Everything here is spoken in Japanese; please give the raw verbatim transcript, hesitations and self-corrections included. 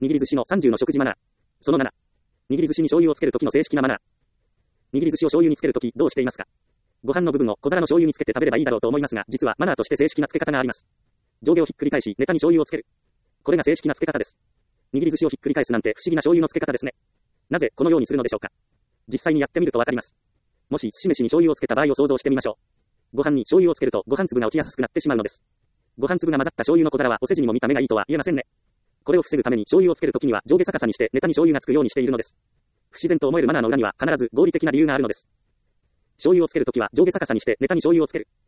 握り寿司のさんじゅうの食事マナー。そのなな。握り寿司に醤油をつけるときの正式なマナー。握り寿司を醤油につけるときどうしていますか？ご飯の部分を小皿の醤油につけて食べればいいだろうと思いますが、実はマナーとして正式なつけ方があります。上下をひっくり返し、ネタに醤油をつける。これが正式なつけ方です。握り寿司をひっくり返すなんて不思議な醤油のつけ方ですね。なぜこのようにするのでしょうか？実際にやってみるとわかります。もし寿司飯に醤油をつけた場合を想像してみましょう。ご飯に醤油をつけるとご飯粒が落ちやすくなってしまうのです。ご飯粒が混ざった醤油の小皿はお世辞にも見た目がいいとは言えませんね。これを防ぐために醤油をつけるときには上下逆さにしてネタに醤油がつくようにしているのです。不自然と思えるマナーの裏には必ず合理的な理由があるのです。醤油をつけるときは上下逆さにしてネタに醤油をつける。